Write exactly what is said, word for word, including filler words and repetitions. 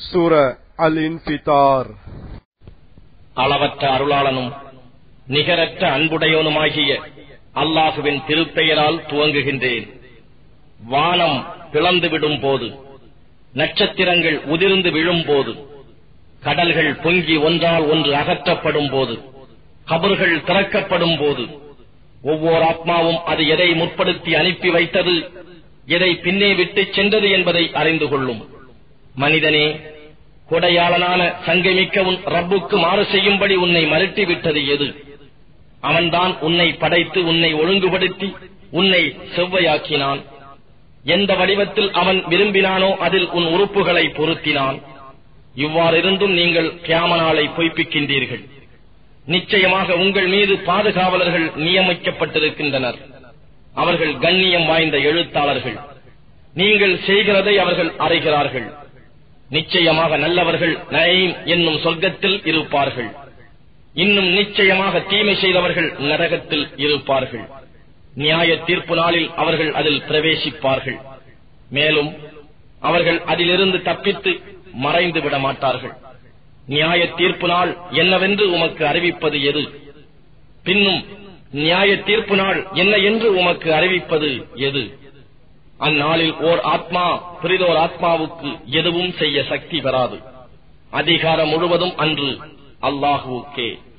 சூரா அல் இன்ஃபிதார். அளவற்ற அருளாளனும் நிகரற்ற அன்புடையவனுமாகிய அல்லாஹுவின் திருப்பெயரால் துவங்குகின்றேன். வானம் பிளந்துவிடும் போது, நட்சத்திரங்கள் உதிர்ந்து விழும் போது, கடல்கள் பொங்கி ஒன்றால் ஒன்று அகற்றப்படும் போது, கபர்கள் திறக்கப்படும் போது, ஒவ்வொரு ஆத்மாவும் அது எதை முற்படுத்தி அனுப்பி வைத்தது, எதை பின்னே விட்டுச் சென்றது என்பதை அறிந்து கொள்ளும். மனிதனே, கொடையாளனான சங்கமிக்க உன் ரப்புக்கு மாறு செய்யும்படி உன்னை மறுட்டிவிட்டது எது? அவன்தான் உன்னை படைத்து உன்னை ஒழுங்குபடுத்தி உன்னை செவ்வையாக்கினான். எந்த வடிவத்தில் அவன் விரும்பினானோ அதில் உன் உறுப்புகளை பொருத்தினான். இவ்வாறிருந்தும் நீங்கள் கியாம நாளை பொய்ப்பிக்கின்றீர்கள். நிச்சயமாக உங்கள் மீது பாதுகாவலர்கள் நியமிக்கப்பட்டிருக்கின்றனர். அவர்கள் கண்ணியம் வாய்ந்த எழுத்தாளர்கள். நீங்கள் செய்கிறதை அவர்கள் அறிகிறார்கள். நிச்சயமாக நல்லவர்கள் நயீம் என்னும் சொர்க்கத்தில் இருப்பார்கள். இன்னும் நிச்சயமாக தீமை செய்தவர்கள் நரகத்தில் இருப்பார்கள். நியாய தீர்ப்பு நாளில் அவர்கள் அதில் பிரவேசிப்பார்கள். மேலும் அவர்கள் அதிலிருந்து தப்பித்து மறைந்து விட மாட்டார்கள். நியாய தீர்ப்பு நாள் என்னவென்று உமக்கு அறிவிப்பது எது? பின்னும் நியாய தீர்ப்பு நாள் என்ன என்று உமக்கு அறிவிப்பது எது? அந்நாளில் ஓர் ஆத்மா பிறிதோர் ஆத்மாவுக்கு எதுவும் செய்ய சக்தி பெறாது. அதிகாரம் முழுவதும் அன்று அல்லாஹுவுக்கே.